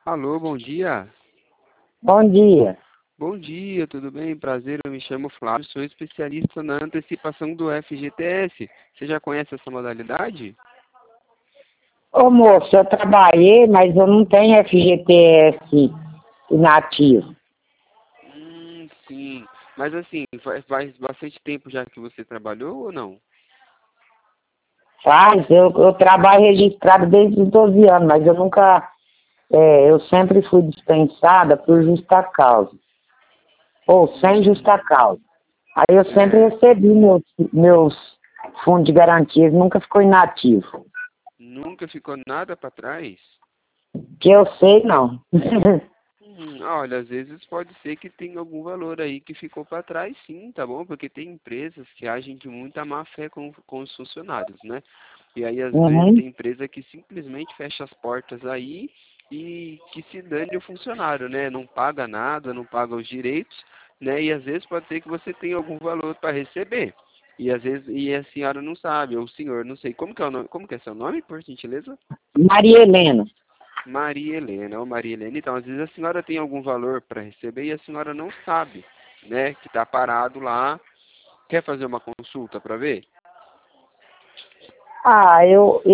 Alô, bom dia. Bom dia. Bom dia, tudo bem? Prazer, eu me chamo Flávio, sou especialista na antecipação do FGTS. Você já conhece essa modalidade? Ô moço, eu trabalhei, mas eu não tenho FGTS inativo. Sim. Mas assim, faz bastante tempo já que você trabalhou ou não? Eu trabalho registrado desde os 12 anos, mas eu nunca, eu sempre fui dispensada por justa causa, ou sem justa Hum, causa. Aí eu sempre é, recebi meus fundos de garantia, nunca ficou inativo. nunca ficou nada para trás? Que eu sei, não. Olha, às vezes pode ser que tenha algum valor aí que ficou para trás, sim, tá bom? Porque tem empresas que agem de muita má fé com os funcionários, né? E aí, às vezes, Uhum. tem empresa que simplesmente fecha as portas aí e que se dane o funcionário, né? Não paga nada, não paga os direitos, né? E às vezes pode ser que você tenha algum valor para receber. E às vezes a senhora não sabe, ou o senhor, não sei. Como que é o nome? Como que é seu nome, por gentileza? Maria Helena. Maria Helena, ou Maria Helena. Então, às vezes a senhora tem algum valor para receber e a senhora não sabe, né? Que está parado lá. Quer fazer uma consulta para ver? Ah,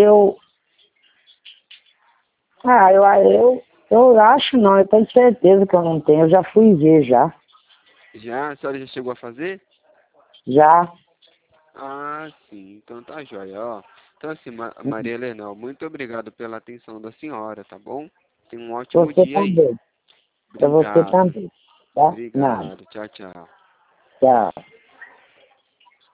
eu acho não, eu tenho certeza que eu não tenho, eu já fui ver já. Já? A senhora já chegou a fazer? Já. Ah, sim. Então tá joia, ó. Então assim, Maria Helena, ó, muito obrigado pela atenção da senhora, tá bom? Tenha um ótimo Você dia aí. também. Para você Obrigado. também. Tá? Nada. Obrigado. Tchau, tchau. Tchau.